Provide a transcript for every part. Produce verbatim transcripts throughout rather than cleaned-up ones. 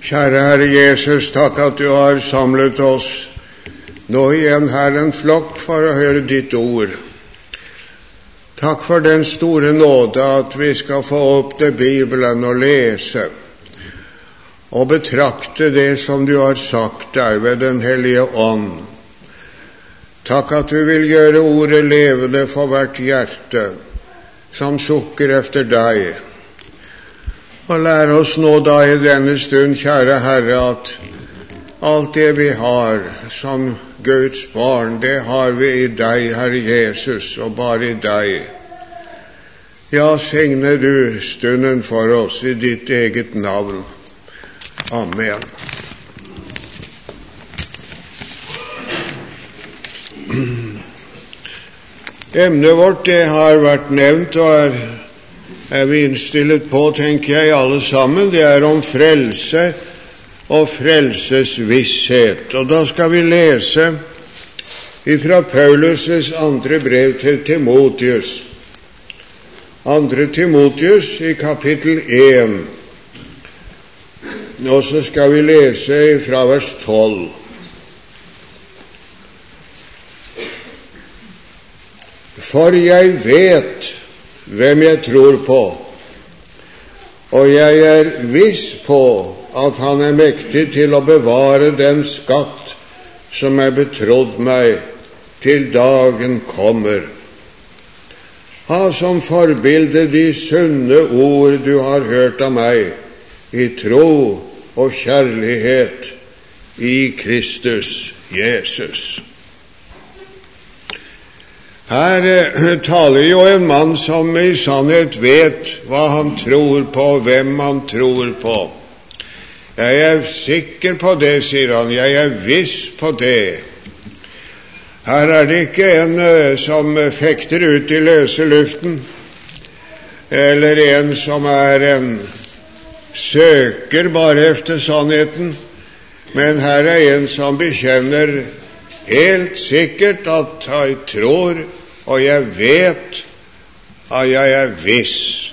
Kjære Herre Jesus, takk at du har samlet oss nå igjen her en flokk for å høre ditt ord. Takk for den store nåde at vi skal få opp det Bibelen og lese og betrakte det som du har sagt der ved den hellige ånd. Takk at du vil gjøre ordet levende for hvert hjerte som sukker efter deg. Og lær oss nå da i denne stund, kjære Herre, at alt det vi har som Guds barn, det har vi i deg, Herre Jesus, og bare i deg. Ja, signe du stunden for oss i ditt eget navn. Amen. Emnet vårt, det har vært nevnt og er er vi innstillet på, tenker jeg, alle sammen. Det er om frelse og frelsesvisshet. Og da skal vi lese fra Paulus' andre brev til Timotius. Andre Timotius i kapittel én. Og så skal vi lese fra vers tolv. For jeg vet hvem jeg tror på, og jeg er viss på at han er mektig til å bevare den skatt som er betrodd meg til dagen kommer. Ha som forbilde de sunne ord du har hørt av meg i tro og kjærlighet i Kristus Jesus. Her eh, taler jo en mann som i sannhet vet hva han tror på, hvem han tror på. Jeg er sikker på det, sier han. Jeg er viss på det. Her er det ikke en eh, som fekter ut i løse luften, eller en som er en søker bare efter sannheten, men her er en som bekjenner helt sikkert at jeg tror, og jeg vet at jeg er viss.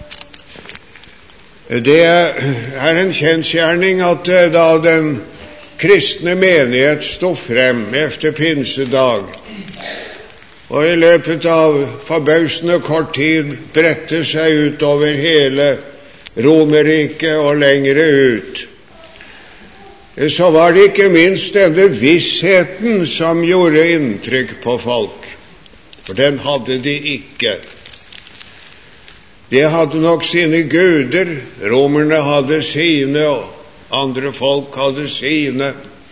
Det er en kjensgjerning at da den kristne menighet stod frem efter pinsedag, og i løpet av forbausende kort tid bredte seg ut over hele Romerriket og lengre ut, så var det ikke minst denne vissheten som gjorde inntrykk på folk. For den hadde de ikke. De hadde nok sine guder, romerne hadde sine, og andre folk hadde sine.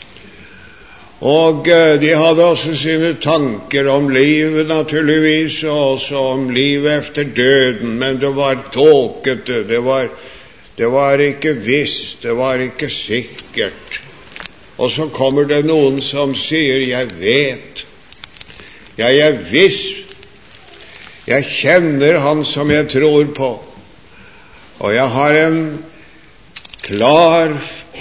Og de hadde også sine tanker om livet, naturligvis, og også om livet efter døden, men det var tåkete, det var, det var ikke visst, det var ikke sikkert. Og så kommer det noen som sier, jeg vet, jeg er viss, jeg kjenner han som jeg tror på, og jeg har en klar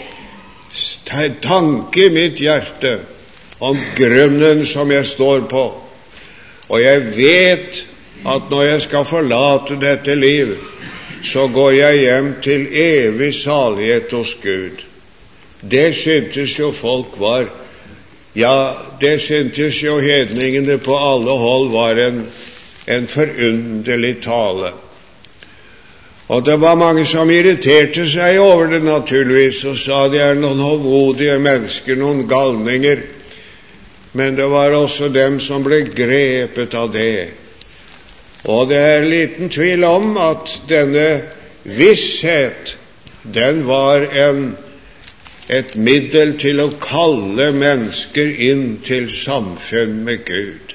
tanke i mitt hjerte om grunnen som jeg står på, og jeg vet at når jeg skal forlate dette liv, så går jeg hjem til evig salighet hos Gud. Det syntes jo folk var, ja, det syntes jo hedningene på alle hold var en, en forunderlig tale. Og det var mange som irriterte seg over det naturligvis, og sa de er noen hovmodige mennesker, noen galninger. Men det var også dem som ble grepet av det. Og det er liten tvil om at denne visshet, den var en et middel til å kalle mennesker inn til samfunn med Gud.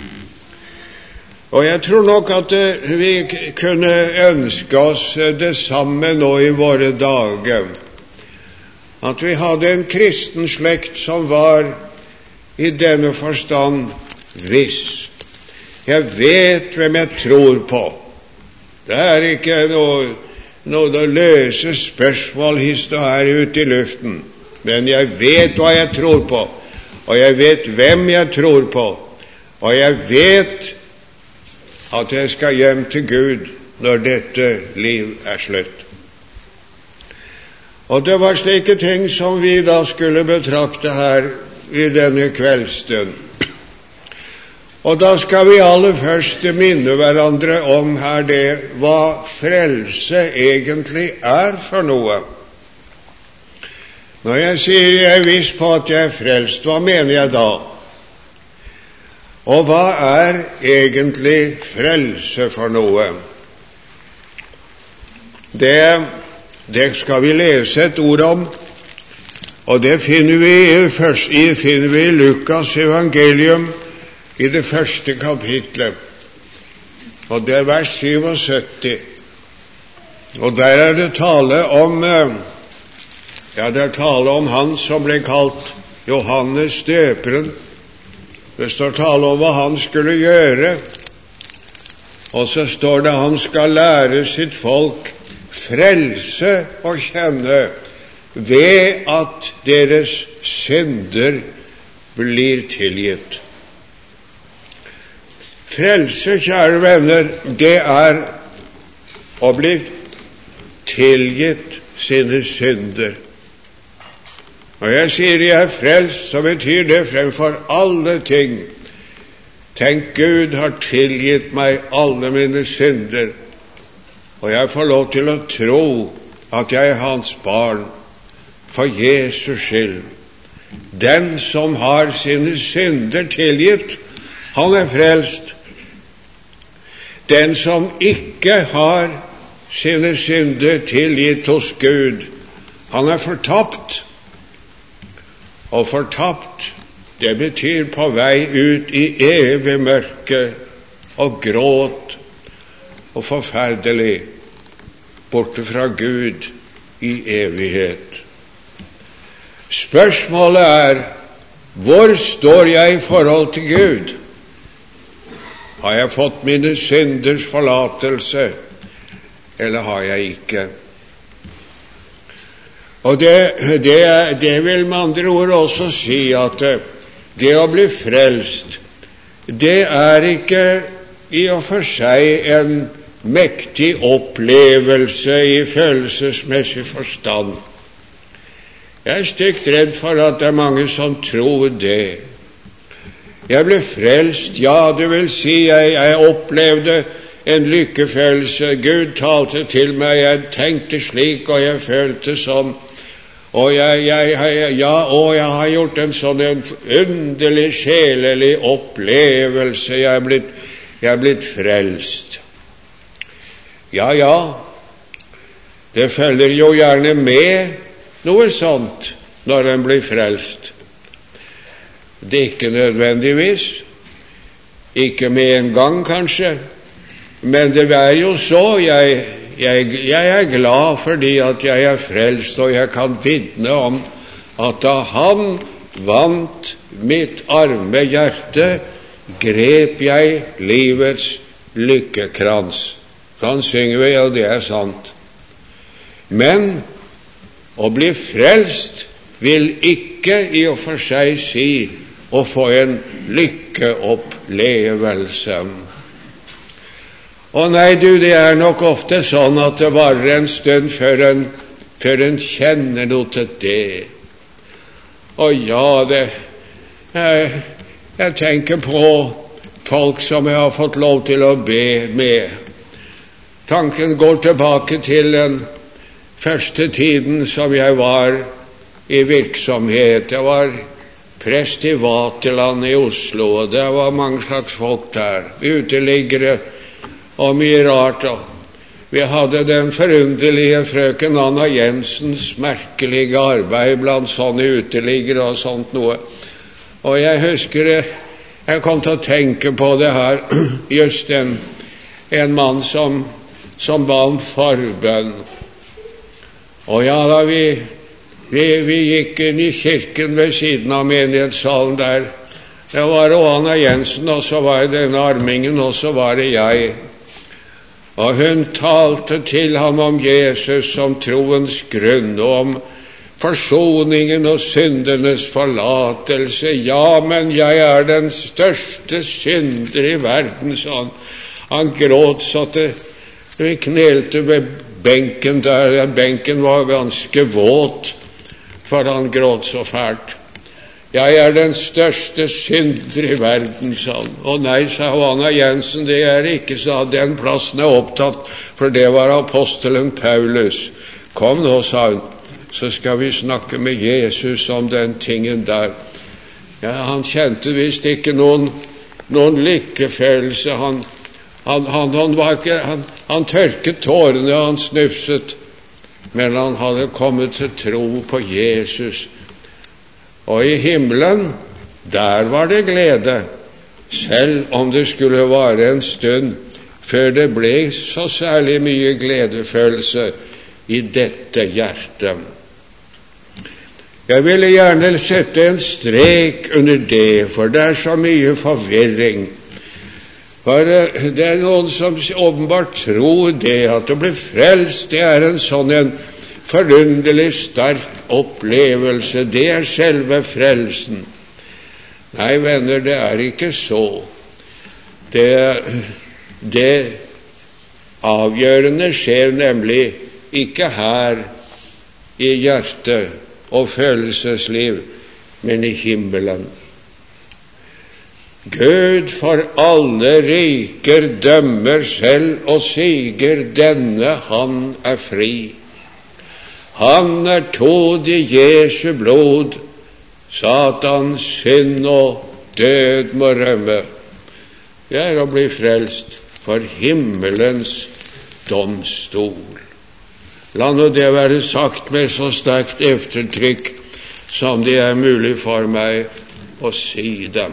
Og jeg tror nok at vi kunne ønske oss det samme nå i våre dager. At vi hadde en kristen slekt som var i denne forstand viss. Jeg vet hvem jeg tror på. Det er ikke noe noen løse spørsmål hister her ute i luften, men jeg vet hva jeg tror på, og jeg vet hvem jeg tror på, og jeg vet at jeg skal hjem til Gud når dette liv er slutt. Og det var slike ting som vi da skulle betrakte her i denne kveldsstund. Og da skal vi aller først minne hverandre om her det hva frelse egentlig er for noe. Når jeg sier jeg er viss på at jeg er frelst, hva mener jeg da? Og hva er egentlig frelse for noe? Det, det skal vi lese et ord om, og det finner vi i, finner vi i Lukas evangelium i det første kapitlet, og det er vers syttisju. Og der er det tale om, ja, det er tale om han som ble kalt Johannes døperen. Det står tale om hva han skulle gjøre, og så står det han skal lære sitt folk frelse og kjenne ved at deres synder blir tilgitt. Frelse, kjære venner, det er å bli tilgitt sine synder. Når jeg sier jeg er frelst, så betyr det fremfor alle ting. Tenk, Gud har tilgitt meg alle mine synder, og jeg får lov til å tro at jeg er hans barn for Jesus skyld. Den som har sine synder tilgitt, han er frelst. Den som ikke har sine synder tilgitt hos Gud, han er fortapt. Og fortapt, det betyr på vei ut i evig mørke og gråt og forferdelig, borte fra Gud i evighet. Spørsmålet er, hvor står jeg i forhold til Gud? Har jeg fått mine synders forlatelse, eller har jeg ikke? Og det, det, det vil med andre ord også si at det å bli frelst, det er ikke i og for seg en mektig opplevelse i følelsesmessig forstand. Jeg er stygt redd for at det er mange som tror det. Jeg ble frelst, ja, det vil si jeg, jeg opplevde en lykkefølelse. Gud talte til meg, jeg tenkte slik, og jeg følte sånn. Og jeg, jeg, jeg, ja, og jeg har gjort en sånn en underlig sjelelig opplevelse. Jeg er blitt, jeg er blitt frelst. Ja, ja, det følger jo gjerne med noe sånt når en blir frelst. Det er ikke nødvendigvis, ikke med en gang kanskje, men det er jo så. Jeg, jeg, jeg er glad fordi at jeg er frelst, og jeg kan vitne om at da han vant mitt arme hjerte, grep jeg livets lykkekrans. Sånn synger vi, og det er sant. Men å bli frelst vil ikke i og for seg si å få en lykkeopplevelse. Og nei, du, det er nok ofte sånn at det varer en stund før en, før en kjenner noe til det. Og ja, det, jeg, jeg tenker på folk som jeg har fått lov til å be med. Tanken går tilbake til den første tiden som jeg var i virksomhet. Jeg var prest i Vaterland i Oslo, og det var mange slags folk der, uteliggere og mye rart. Og vi hadde den forunderlige frøken Anna Jensens merkelige arbeid blant sånne uteliggere og sånt noe. Og jeg husker det, jeg kom til å tenke på det her, just en, en mann som, som ba om forbønn. Og ja, da vi Vi, vi gikk inn i kirken ved siden av menighetssalen der. Det var Anna Jensen, og så var det denne armingen, og så var det jeg. Og hun talte til ham om Jesus som troens grunn, og om forsoningen og syndenes forlatelse. Ja, men jeg er den største synder i verden, sa han. Han gråt så at det, vi knelte ved benken der. Benken var ganske våt, for han gråt så fælt. Jeg er den største synder i verden, sa han. Og nei, sa Johanna Jensen, det er ikke, sa den plassen er opptatt, for det var apostelen Paulus. Kom nå, sa hun, så skal vi snakke med Jesus om den tingen der. Ja, han kjente visst ikke noen, noen lykkefølelse. Han, han, han, han, var ikke, han, han tørket tårene, han snufset, men han hadde kommet til tro på Jesus. Og i himmelen, der var det glede, selv om det skulle vare en stund, før det ble så særlig mye gledefølelse i dette hjertet. Jeg ville gjerne sette en strek under det, for det er så mye forvirring. For det er noen som åpenbart tror det, at å bli frelst, det er en sånn en forunderlig sterk opplevelse. Det er selve frelsen. Nei, venner, det er ikke så. Det, det avgjørende skjer nemlig ikke her i hjertet og følelsesliv, men i himmelen. Gud for alle riker dømmer selv og siger, denne han er fri. Han er tåd i Jesu blod, Satans synd og død må rømme. Det er å bli frelst for himmelens domstol. La nå det være sagt med så sterkt eftertrykk som det er mulig for meg å si dem.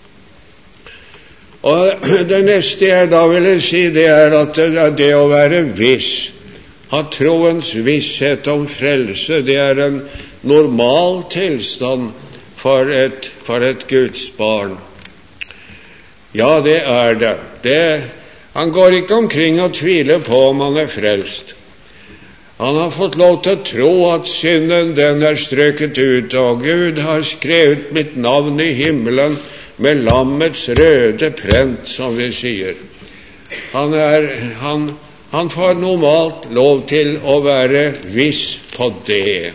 Og det neste jeg da ville si, det er at det, er det å være viss, at troens visshet om frelse, det er en normal tilstand for et, for et Guds barn. Ja, det er det. det. Han går ikke omkring og tviler på om han er frelst. Han har fått lov til å tro at synden den er strøket ut, og Gud har skrevet mitt navn i himmelen med lammets røde prent, som vi sier. Han, er, han, han får normalt lov til å være viss på det.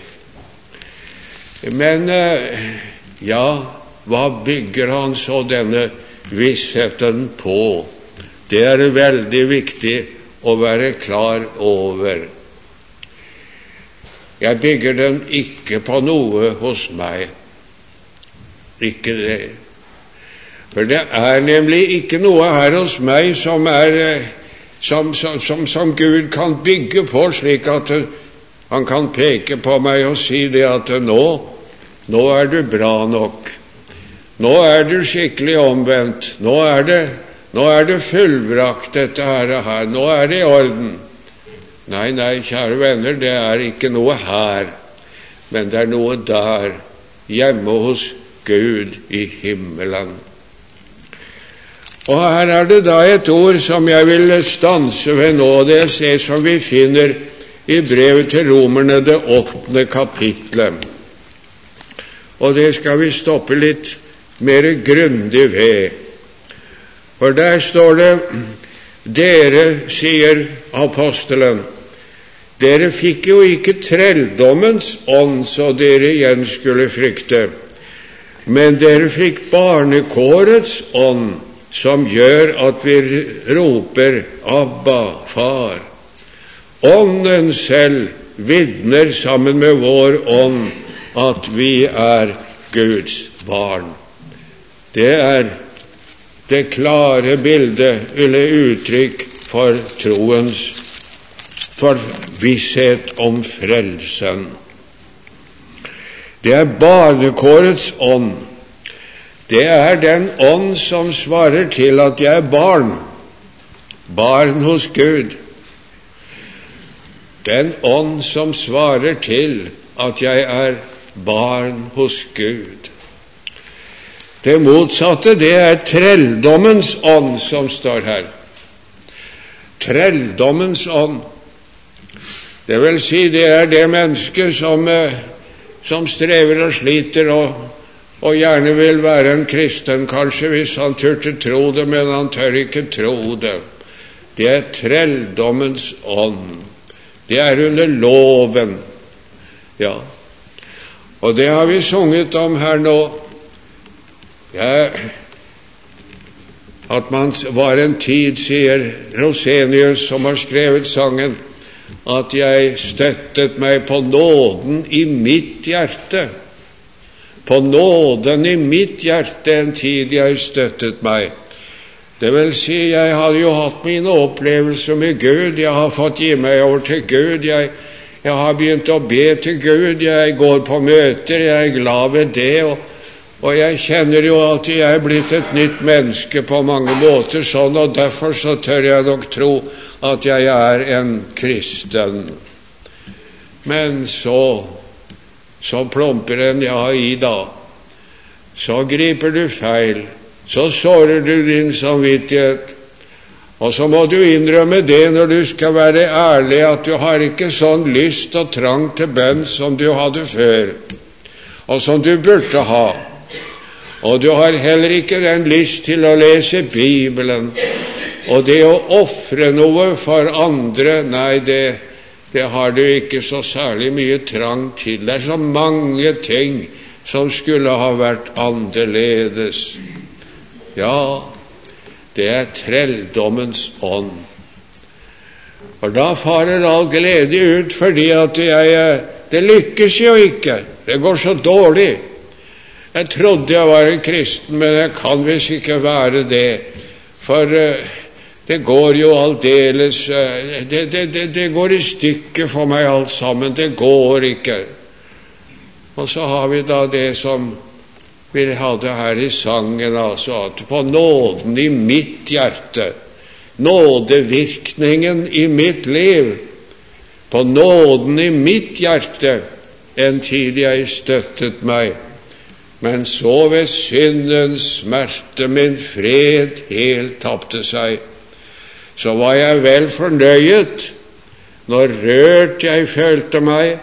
Men ja, hva bygger han så denne vissheten på? Det er veldig viktig å være klar over. Jeg bygger den ikke på noe hos meg. Ikke det. For det er nemlig ikke noe her hos meg som, er, som, som, som, som Gud kan bygge på, slik at han kan peke på meg og si det at nå, nå er du bra nok. Nå er du skikkelig omvendt. Nå er det, nå er det fullbrakt, dette her og her. Nå er det i orden. Nei, nei, kjære venner, det er ikke noe her, men det er noe der, hjemme hos Gud i himmelen. Og her er det da et ord som jeg vil stanse ved nå, det er det som vi finner i brevet til Romerne, det åttende kapitlet. Og det skal vi stoppe litt mer grundig ved. For der står det, dere, sier apostelen, dere fikk jo ikke trelldommens ånd, så dere igjen skulle frykte, men dere fikk barnekårets ånd, som gjør at vi roper, Abba, far. Ånden selv vitner sammen med vår ånd at vi er Guds barn. Det er det klare bildet, eller uttrykk for troens, for visshet om frelsen. Det er barnekårets ånd. Det er den ånd som svarer til at jeg er barn, barn hos Gud. Den ånd som svarer til at jeg er barn hos Gud. Det motsatte, det er trelldommens ånd som står her. Trelldommens ånd. Det vil si, det er det mennesket som, som strever og sliter og, og gjerne vil være en kristen, kanskje hvis han turte tro det, men han tør ikke tro det. Det er trelldommens ånd. De er under loven. Ja, og det har vi sunget om her nå. Ja, at man var en tid, sier Rosenius, som har skrevet sangen, at jeg støttet meg på nåden i mitt hjerte. På nåden i mitt hjerte en tid jeg støttet meg. Det vil si, jeg hadde jo hatt mine opplevelser med Gud. Jeg har fått gi meg over til Gud. Jeg, jeg har begynt å be til Gud. Jeg går på møter. Jeg er glad ved det. Og, og jeg kjenner jo at jeg er blitt et nytt menneske på mange måter sånn, og derfor så tør jeg nok tro at jeg er en kristen. Men så, så plumper en ja i da. Så griper du feil. Så sårer du din samvittighet. Og så må du innrømme det når du skal være ærlig, at du har ikke sånn lyst og trang til bønn som du hadde før, og som du burde ha. Og du har heller ikke den lyst til å lese Bibelen. Og det å offre noe for andre, nei, det, det har du ikke så særlig mye trang til. Det er så mange ting som skulle ha vært annerledes. Ja, det er trelldommens ånd. Og da farer all glede ut, fordi at jeg, det lykkes jo ikke. Det går så dårlig. Jeg trodde jeg var en kristen, men jeg kan visst ikke være det. For uh, det går jo aldeles, uh, det, det, det, det går i stykker for meg alt sammen. Det går ikke. Og så har vi da det som vi hadde her i sangen, altså, at på nåden i mitt hjerte, nådevirkningen i mitt liv, på nåden i mitt hjerte, en tid jeg støttet meg, men så ved syndens smerte min fred helt tapte seg. Så var jeg vel fornøyet, når rørt jeg følte meg,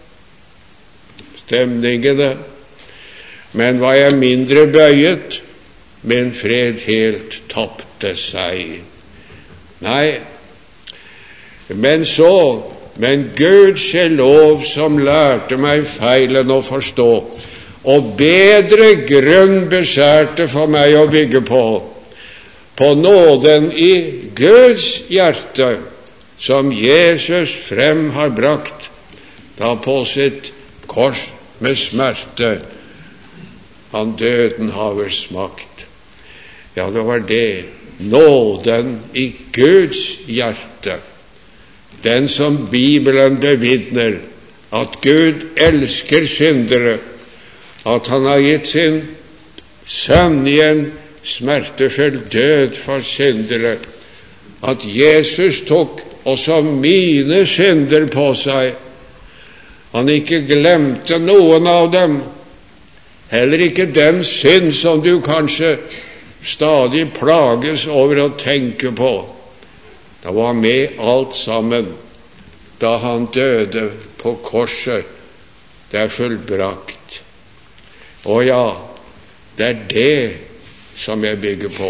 stemningene, men var jeg mindre bøyet, min fred helt tapte seg. Nei, men så, men Guds lov som lærte meg feilen å forstå, og bedre grunn beskjærte for meg å bygge på, på nåden i Guds hjerte, som Jesus frem har brakt, da på sitt kors med smerte, han døden haver smakt. Ja, det var det. Nåden i Guds hjerte. Den som Bibelen bevitner, at Gud elsker syndere, at han har gitt sin sønn i en smertefull død for syndere, at Jesus tok også mine synder på seg. Han ikke glemte noen av dem, heller ikke den synd som du kanskje stadig plages over å tenke på. Det var med alt sammen da han døde på korset. Det er fullbrakt. Og ja, det er det som jeg bygger på.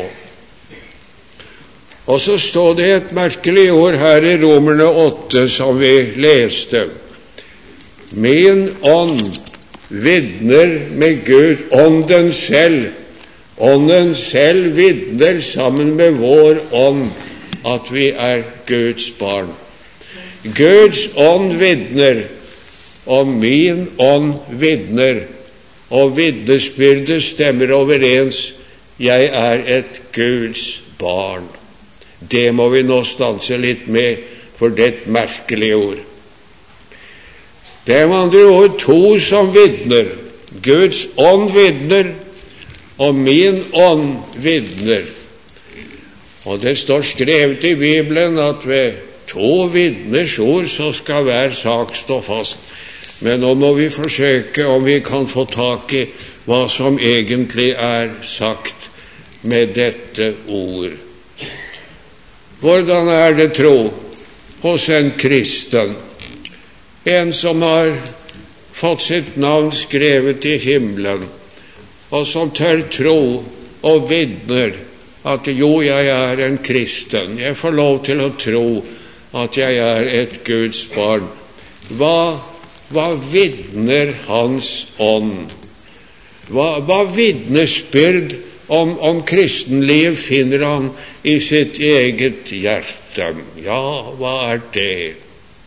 Og så står det et merkelig ord her i Romerne åtte som vi leste. Min ånd vidner med Gud, ånden selv. Ånden selv vidner sammen med vår ånd at vi er Guds barn. Guds ånd vidner, og min ånd vidner, og vitnesbyrdet stemmer overens. Jeg er et Guds barn. Det må vi nå stanse litt med, for det er et merkelig ord. Det er med andre ord to som vidner. Guds ånd vidner, og min ånd vidner. Og det står skrevet i Bibelen at ved to vitners ord så skal hver sak stå fast. Men nå må vi forsøke om vi kan få tak i hva som egentlig er sagt med dette ord. Hvordan er det tro hos en kristen? En som har fått sitt navn skrevet i himmelen, og som tør tro og vitner at jo, jeg er en kristen. Jeg får lov til å tro at jeg er et Guds barn. Hva, hva vitner Hans ånd? Hva, hva vitnesbyrd om, om kristenliv finner han i sitt eget hjerte? Ja, hva er det?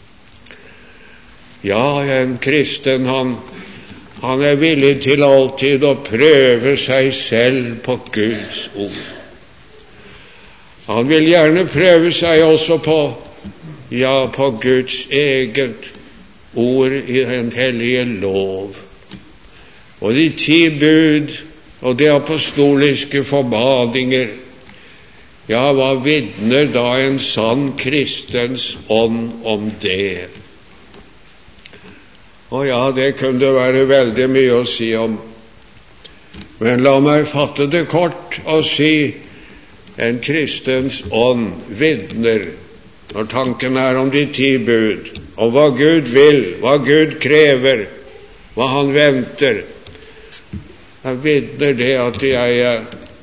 Ja, en kristen, han, han er villig til alltid å prøve seg selv på Guds ord. Han vil gjerne prøve seg også på, ja, på Guds eget ord i den hellige lov. Og de ti bud og de apostoliske formaninger, ja, hva vitner da en sann kristens ånd om det? Og ja, det kunne være veldig mye å si om, men la meg fatte det kort og si en kristens ånd vitner, når tanken er om de ti bud, om hva Gud vil, hva Gud krever, hva han venter. Jeg vitner det at jeg,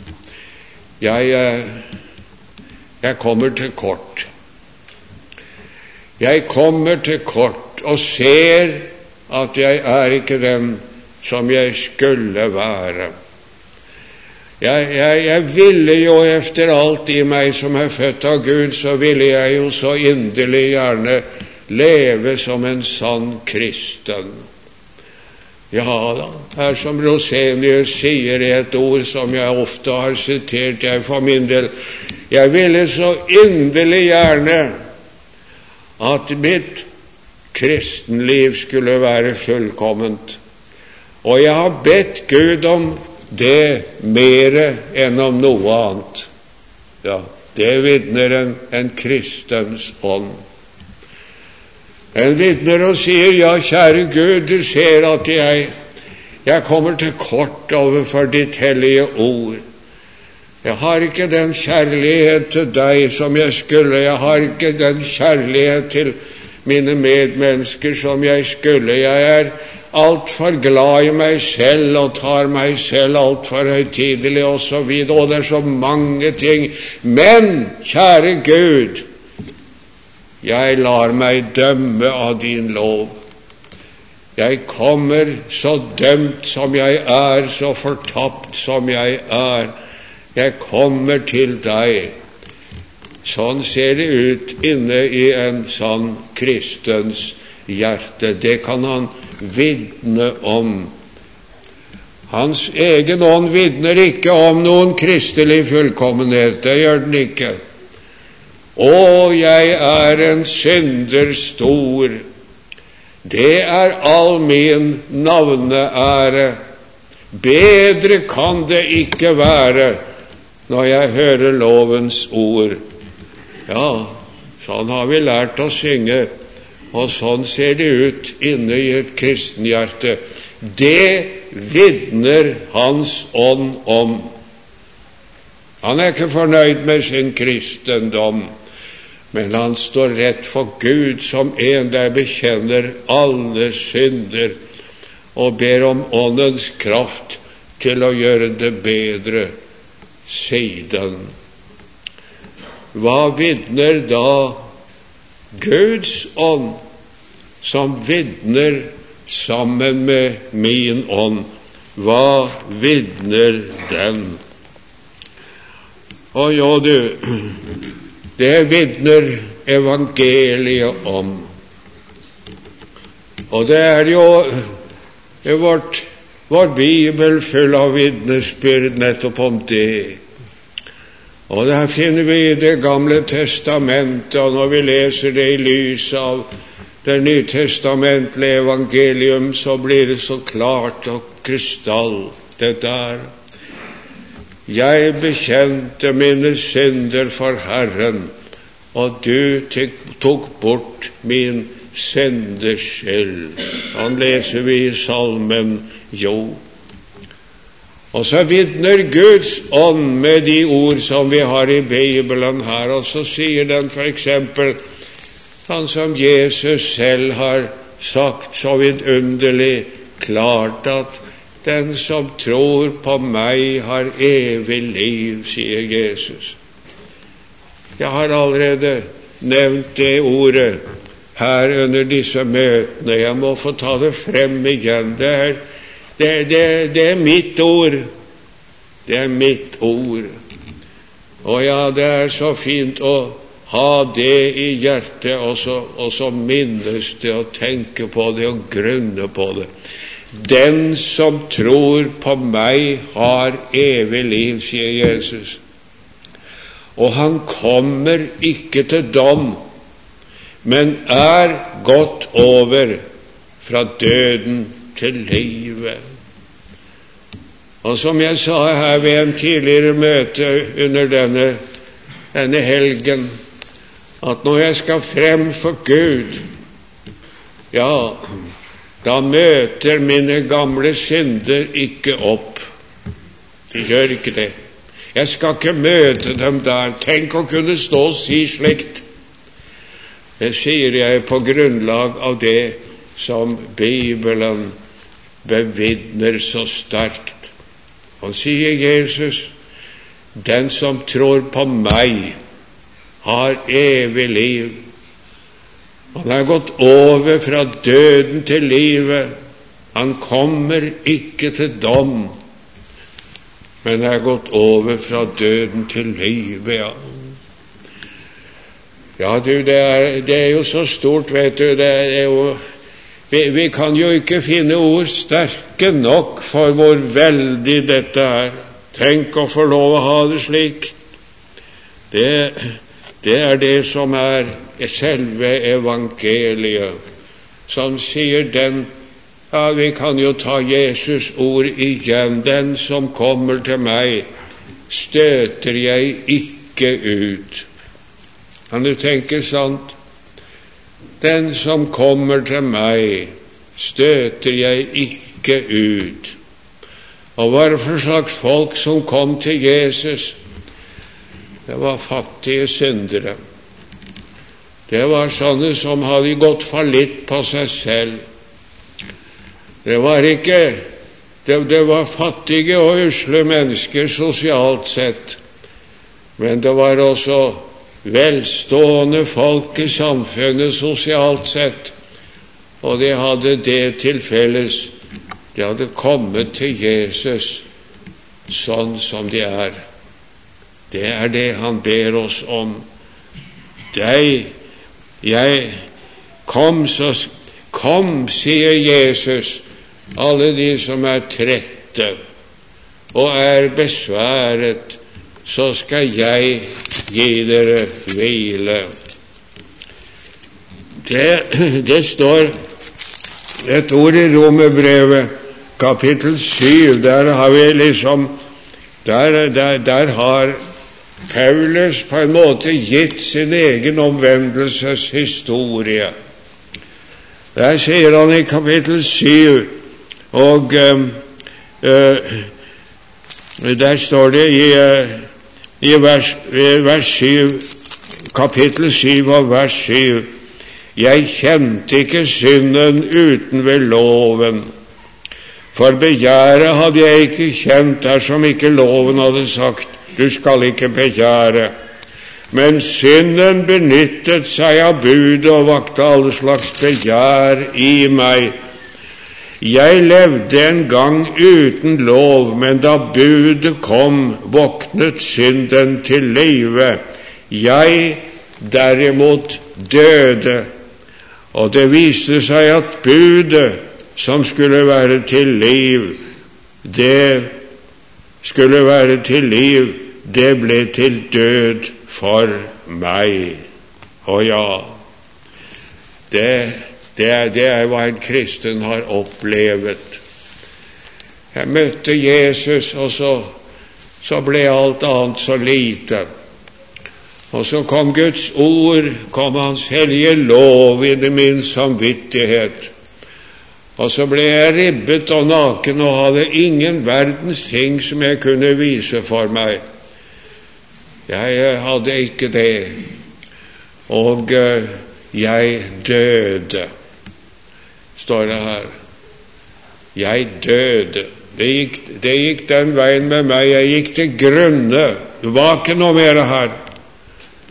jeg, jeg kommer til kort. Jeg kommer til kort og ser at jeg er ikke den som jeg skulle være. Jeg, jeg, jeg ville jo efter alt i meg som er født av Gud, så ville jeg jo så inderlig gjerne leve som en sann kristen. Ja da, her som Rosenius sier i et ord som jeg ofte har sitert, jeg for min del, jeg ville så inderlig gjerne at mitt kristenliv skulle være fullkomment. Og jeg har bedt Gud om det mere enn om noe annet. Ja, det vitner en, en kristens ånd. En vitner og sier, ja, kjære Gud, du ser at jeg, jeg kommer til kort overfor ditt hellige ord. Jeg har ikke den kjærlighet til deg som jeg skulle. Jeg har ikke den kjærlighet til mine medmennesker som jeg skulle. Jeg er alt for glad i meg selv og tar meg selv alt for høytidelig og så videre, og det er så mange ting. Men, kjære Gud, jeg lar meg dømme av din lov. Jeg kommer så dømt som jeg er, så fortapt som jeg er. Jeg kommer til deg. Sånn ser det ut inne i en sann kristens hjerte. Det kan han vitne om. Hans egen ånd vitner ikke om noen kristelig fullkommenhet. Det gjør den ikke. Å, jeg er en synder stor. Det er all min navneære. Bedre kan det ikke være når jeg hører lovens ord. Ja, sånn har vi lært å synge, og sånn ser det ut inne i et kristenhjerte. Det vitner hans ånd om. Han er ikke fornøyd med sin kristendom, men han står rett for Gud som en der bekjenner alle synder og ber om åndens kraft til å gjøre det bedre siden. Hva vitner da Guds ånd, som vitner sammen med min ånd? Hva vitner den? Og jo, du, det vitner evangeliet om. Og det er jo det er vårt, vår Bibel full av vitnesbyrd nettopp om det. Og der finner vi i det gamle testamentet, og når vi leser det i lys av det nytestamentlige evangelium, så blir det så klart og krystall, det der. Jeg bekjente mine synder for Herren, og du tok bort min synders skyld. Han leser vi i salmen jo. Og så vitner Guds ånd med de ord som vi har i Bibelen her, og så sier den for eksempel, han som Jesus selv har sagt så vidunderlig klart, at den som tror på meg har evig liv, sier Jesus. Jeg har allerede nevnt det ordet her under disse møtene. Jeg må få ta det frem igjen. Det er, det, det, det er mitt ord. Det er mitt ord. Og ja, det er så fint å ha det i hjertet, og så, og så minnes det og tenke på det og grunne på det. Den som tror på meg har evig liv, sier Jesus. Og han kommer ikke til dom, men er gått over fra døden til livet. Og som jeg sa her ved en tidligere møte under denne, denne helgen, at når jeg skal frem for Gud, ja, da møter mine gamle synder ikke opp. De gjør ikke det. Jeg skal ikke møte dem der. Tenk å kunne stå og si slikt. Det sier jeg på grunnlag av det som Bibelen bevitner så sterkt. Og sier Jesus, den som tror på meg, har evig liv. Han er gått over fra døden til livet. Han kommer ikke til dom, men er gått over fra døden til livet, ja. Ja, du, det er, det er jo så stort, vet du, det er jo, vi, vi kan jo ikke finne ord sterke nok for hvor veldig dette er. Tenk å få lov å ha det slik. Det, det er det som er selve evangeliet, som sier den. Ja, vi kan jo ta Jesus ord igjen. Den som kommer til meg, støter jeg ikke ut. Kan du tenke sant? Den som kommer til meg, støter jeg ikke ut. Og hva er det for slags folk som kom til Jesus? Det var fattige syndere. Det var sånne som hadde gått fallitt på seg selv. Det var ikke, det, det var fattige og usle mennesker sosialt sett, men det var også velstående folk i samfunnet sosialt sett, og de hadde det til felles. De hadde kommet til Jesus sånn som de er. Det er det han ber oss om. Deg, jeg, kom så, kom, sier Jesus, alle de som er trette og er besværet, så skal jeg gi dere hvile. Det, det står et ord i Romerbrevet, kapittel syv, der har vi liksom, der, der, der har Paulus på en måte gitt sin egen omvendelseshistorie. Der sier han i kapittel syv, og uh, uh, der står det i, uh, i vers, uh, vers syv, kapittel syv og vers syv, jeg kjente ikke synden uten ved loven, for begjæret hadde jeg ikke kjent dersom ikke loven hadde sagt, du skal ikke begjære. Men synden benyttet seg av budet og vakte alle slags begjær i meg. Jeg levde en gang uten lov, men da budet kom, våknet synden til live. Jeg derimot døde, og det viste seg at budet som skulle være til liv, det skulle være til liv, det ble til død for meg. Og ja, det Det er, det er hva en kristen har opplevet. Jeg møtte Jesus, og så, så ble alt annet så lite. Og så kom Guds ord, kom hans hellige lov inn i min samvittighet. Og så ble jeg ribbet og naken og hadde ingen verdens ting som jeg kunne vise for meg. Jeg hadde ikke det. Og uh, jeg døde. Står det her. Jeg døde. Det gikk, det gikk den veien med meg. Jeg gikk til grunne. Det var ikke noe mer her.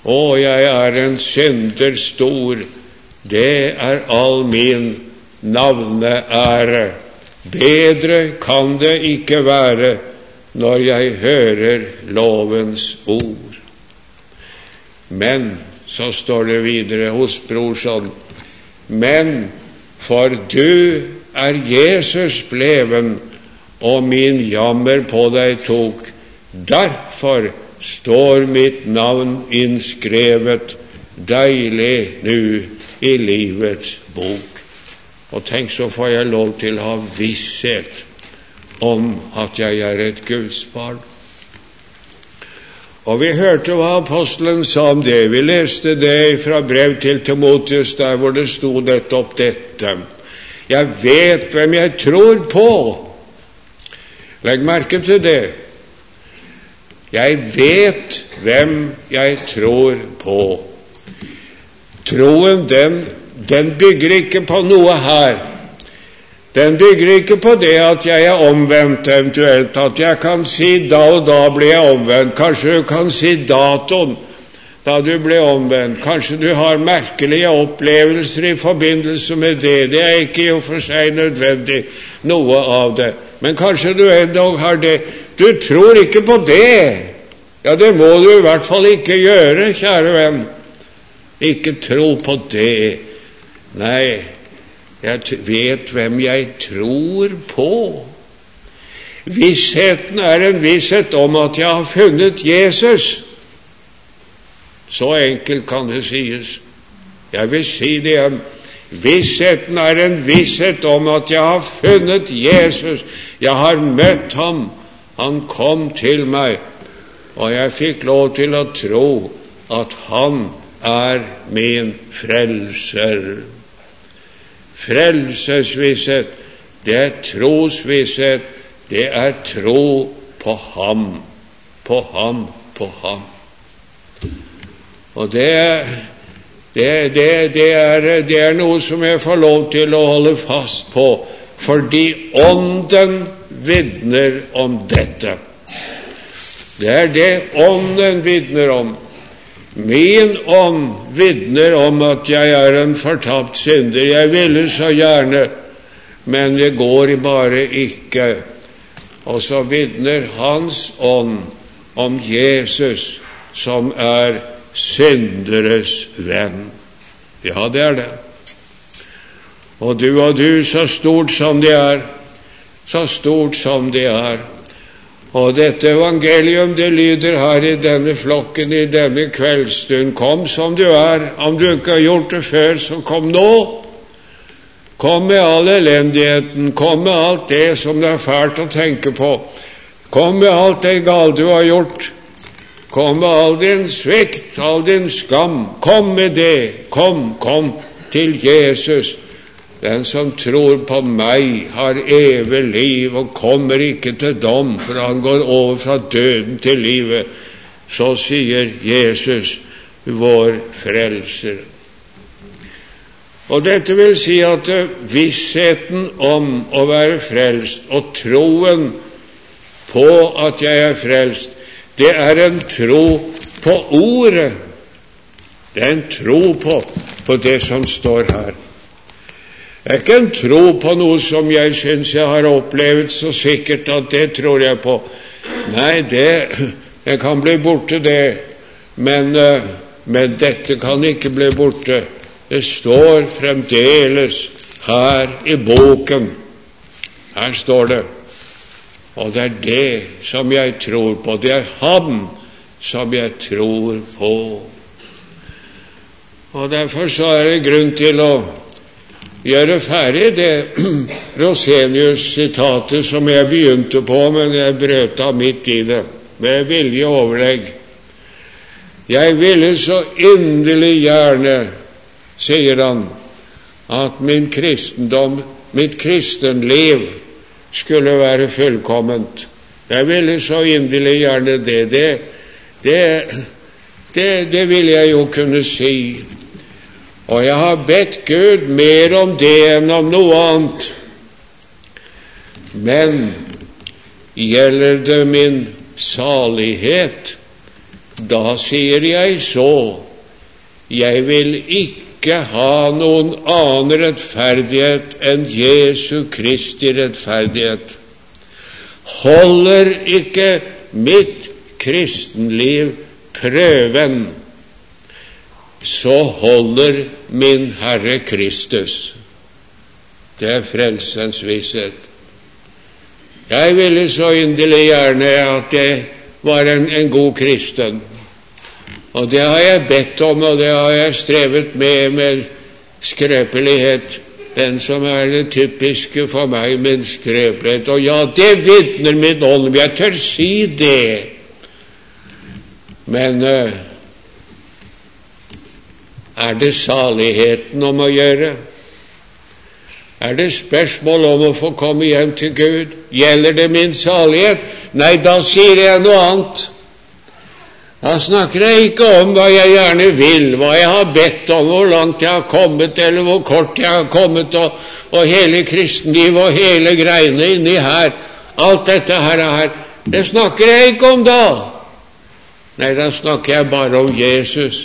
Å, jeg er en synder stor, det er all min navneære. Bedre kan det ikke være når jeg hører lovens ord. Men, så står det videre hos Brorson, men for du er Jesus bleven, og min jammer på deg tok. Derfor står mitt navn innskrevet deilig nu i livets bok. Og tenk, så får jeg lov til å ha visshet om at jeg er et Guds barn. Og vi hørte hva apostelen sa om det. Vi leste det fra brev til Timotheus, der hvor det stod nettopp dette. Jeg vet hvem jeg tror på. Legg merke til det. Jeg vet hvem jeg tror på. Troen, den Den bygger ikke på noe her. Den bygger ikke på det at jeg er omvendt, eventuelt at jeg kan si da og da blir jeg omvendt. Kanskje du kan si datoen da du ble omvendt. Kanskje du har merkelige opplevelser i forbindelse med det. Det er ikke i og for seg nødvendig noe av det. Men kanskje du endog har det. Du tror ikke på det. Ja, det må du i hvert fall ikke gjøre, kjære venn. Ikke tro på det. Nei, jeg vet hvem jeg tror på. Vissheten er en visshet om at jeg har funnet Jesus. Så enkelt kan det sies. Jeg vil si det igjen. Vissheten er en visshet om at jeg har funnet Jesus. Jeg har møtt ham. Han kom til meg, og jeg fikk lov til å tro at han er min frelser. Frelsesvisshet, det er trosvisshet, det er tro på ham, på ham, på ham. Og det, det, det, det, er, det er noe som jeg får lov til å holde fast på, fordi ånden vitner om dette. Det er det ånden vitner om. Min ånd vitner om at jeg er en fortapt synder. Jeg ville så gjerne, men det går bare ikke. Og så vitner hans ånd om Jesus, som er synderes venn. Ja, det er det. Og du og du, så stort som det er, så stort som det er. Og dette evangelium, det lyder her i denne flokken, i denne kveldsstund. Kom som du er. Om du ikke har gjort det før, så kom nå. Kom med all elendigheten. Kom med alt det som det er fælt å tenke på. Kom med alt det galt du har gjort. Kom med all din svikt, all din skam. Kom med det. Kom, kom til Jesus. Den som tror på meg har evig liv og kommer ikke til dom, for han går over fra døden til livet. Så sier Jesus, vår frelser. Og dette vil si at vissheten om å være frelst og troen på at jeg er frelst, det er en tro på ordet. Det er en tro på, på det som står her. Det er ikke en tro på noe som jeg synes jeg har opplevd så sikkert at det tror jeg på. Nei, det, det kan bli borte det, men, men dette kan ikke bli borte. Det står fremdeles her i boken. Her står det. Og det er det som jeg tror på. Det er ham som jeg tror på. Og derfor så er det grunn til å gjøre ferdig det Rosenius-sitatet som jeg begynte på, men jeg brøt av midt i det, med vilje og overlegg. Jeg ville så inderlig gjerne, sier han, at min kristendom, mitt kristenliv, skulle være fullkomment. Jeg ville så inderlig gjerne det. Det, det, det, det ville jeg jo kunne si. Og jeg har bedt Gud mer om det enn om noe annet. Men gjelder det min salighet, da sier jeg så, jeg vil ikke ha noen annen rettferdighet enn Jesu Kristi rettferdighet. Holder ikke mitt kristenliv prøven, så holder min Herre Kristus. Det er frelsens visshet. Jeg ville så inderlig gjerne at jeg var en, en god kristen. Og det har jeg bedt om, og det har jeg strevet med med skrøpelighet. Den som er det typiske for meg med skrøpelighet. Og ja, det vitner min ånd, jeg tør si det. Men uh, er det saligheten om å gjøre? Er det spørsmål om å få komme hjem til Gud? Gjelder det min salighet? Nei, da sier jeg noe annet. Da snakker jeg ikke om hva jeg gjerne vil, hva jeg har bedt om, hvor langt jeg har kommet, eller hvor kort jeg har kommet, og, og hele kristenliv og hele greiene inni her. Alt dette her, her. Det snakker jeg ikke om da. Nei, da snakker jeg bare om Jesus.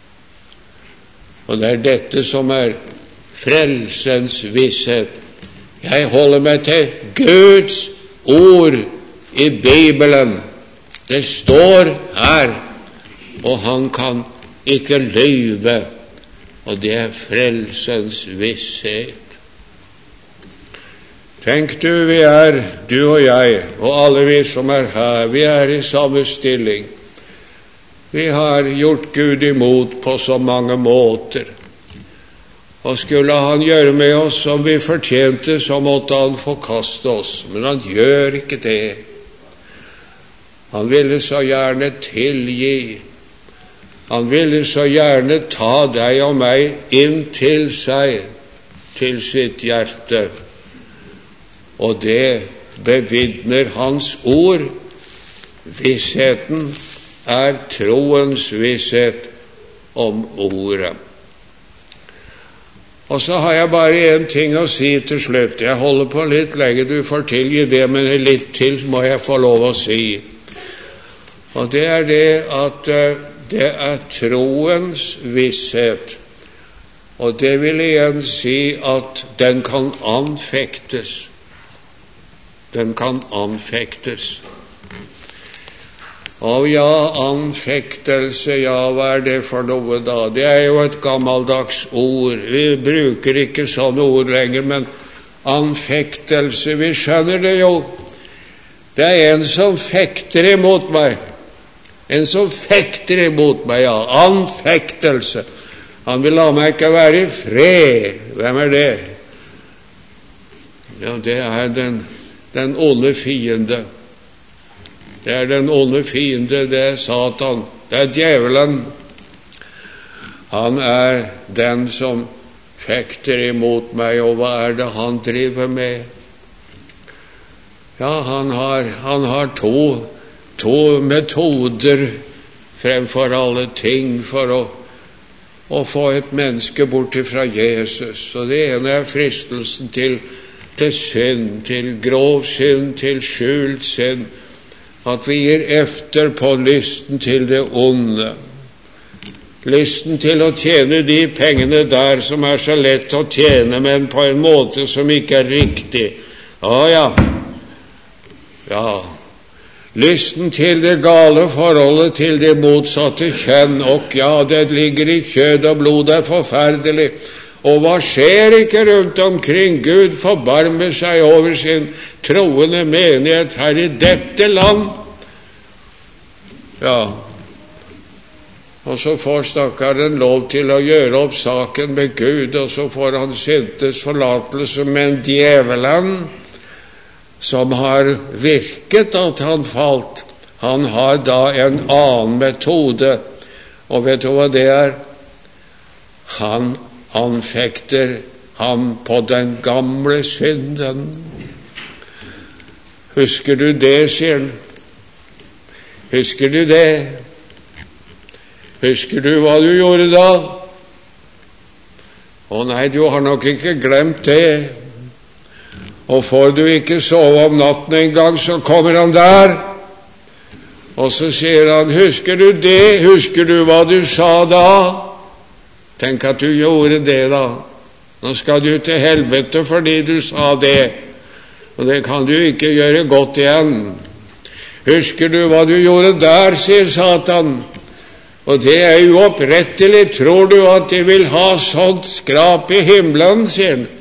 Og det er dette som er frelsens visshet. Jeg holder meg til Guds ord i Bibelen. Det står her, og han kan ikke lyve, og det er frelsens visshet. Tenk du, vi er, du og jeg, og alle vi som er her, vi er i samme stilling. Vi har gjort Gud imot på så mange måter. Og skulle han gjøre med oss som vi fortjente, så måtte han forkaste oss. Men han gjør ikke det. Han ville så gjerne tilgi. Han ville så gjerne ta deg og meg inn til seg, til sitt hjerte. Og det bevitner hans ord. Vissheten er troens visshet om ordet. Og så har jeg bare en ting å si til slutt. Jeg holder på litt lenge, du får tilgi det, men litt til må jeg få lov å si. Og det er det at uh, det er troens visshet. Og det vil igjen si at den kan anfektes. Den kan anfektes. Og ja, anfektelse, ja, hva er det for noe da? Det er jo et gammeldags ord. Vi bruker ikke sånne ord lenger, men anfektelse, vi skjønner det jo. Det er en som fekter imot meg. En som fekter imot meg, ja. Anfektelse. Han vil la meg ikke være i fred. Hvem er det? Ja, det er den, den onde fiende. Det er den onde fiende, det er Satan, det er djevelen. Han er den som fekter imot meg, og hva er det han driver med? Ja, han har, han har to, to metoder fremfor alle ting for å, å få et menneske bort fra Jesus. Og det ene er fristelsen til, til synd, til grov synd, til skjult synd. At vi gir efter på lysten til det onde. Lysten til å tjene de pengene der som er så lett å tjene, men på en måte som ikke er riktig. Å ja. Ja. Lysten til det gale forholdet til det motsatte kjønn, og ja, det ligger i kjød og blod, det er forferdelig. Og hva skjer ikke rundt omkring? Gud forbarmer seg over sin troende menighet her i dette land. Ja, og så får stakkaren lov til å gjøre opp saken med Gud, og så får han syntes forlatelse, men djevelen, som har virket at han falt, han har da en annen metode, og vet du hva det er? Han anfekter ham på den gamle synden. Husker du det, sier han? Husker du det? Husker du hva du gjorde da? Å nei, du har nok ikke glemt det. Og får du ikke sove om natten en gang, så kommer han der. Og så sier han, husker du det? Husker du hva du sa da? Tenk at du gjorde det da. Nå skal du til helvete fordi du sa det. Og det kan du ikke gjøre godt igjen. Husker du hva du gjorde der, sier Satan. Og det er uopprettelig. Tror du at de vil ha sånt skrap i himmelen, sier han.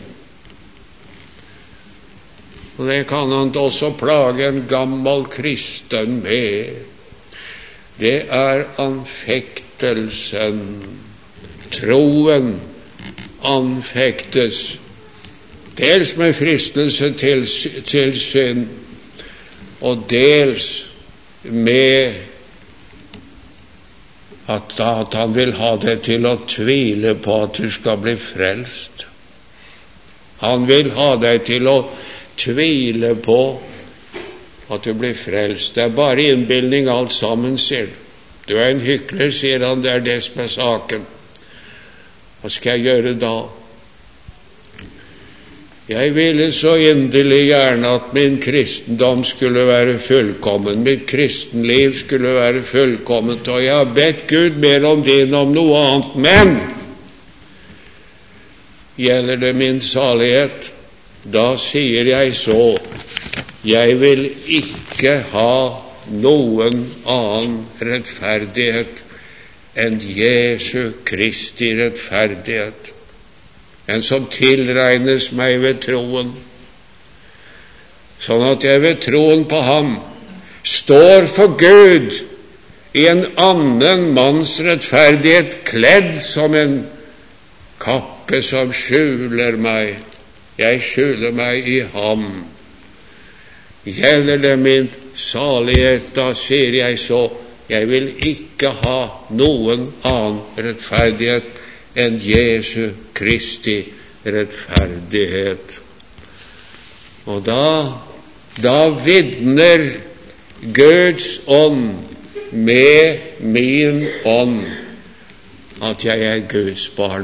Og det kan han også plage en gammel kristen med. Det er anfektelsen. Troen anfektes. Dels med fristelse til, til synd, og dels med at, at han vil ha deg til å tvile på at du skal bli frelst. Han vil ha deg til å tvile på at du blir frelst. Det er bare innbildning alt sammen, sier du. Du er en hykler, sier han, det er det som er saken. Hva skal jeg gjøre da? Jeg ville så inderlig gjerne at min kristendom skulle være fullkommen, mitt kristenliv skulle være fullkomment, og jeg har bedt Gud mer om det enn om noe annet, men gjelder det min salighet, da sier jeg så, jeg vil ikke ha noen annen rettferdighet enn Jesu Kristi rettferdighet, en som tilregnes meg ved troen, sånn at jeg ved troen på ham står for Gud i en annen manns rettferdighet, kledd som en kappe som skjuler meg. Jeg skjuler meg i ham. Gjelder det min salighet, da sier jeg så, jeg vil ikke ha noen annen rettferdighet enn Jesu Kristi rettferdighet. Og da, da vitner Guds ånd med min ånd at jeg er Guds barn.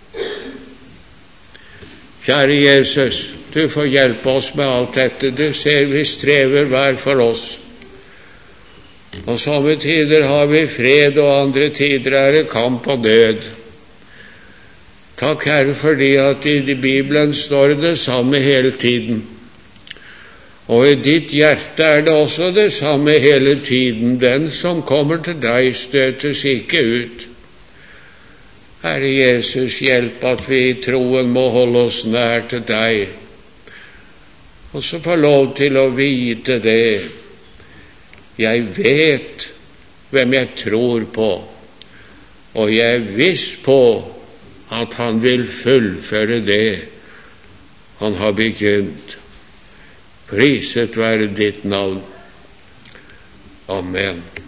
Kjære Jesus, du får hjelpe oss med alt dette. Du ser vi strever hver for oss. Og somme tider har vi fred, og andre tider er det kamp og død. Takk, Herre, fordi at i Bibelen står det samme hele tiden. Og i ditt hjerte er det også det samme hele tiden. Den som kommer til deg støtes ikke ut. Herre Jesus, hjelp at vi i troen må holde oss nær til deg. Og så få lov til å vite det. Jeg vet hvem jeg tror på, og jeg er viss på at han vil fullføre det han har begynt. Priset være ditt navn. Amen.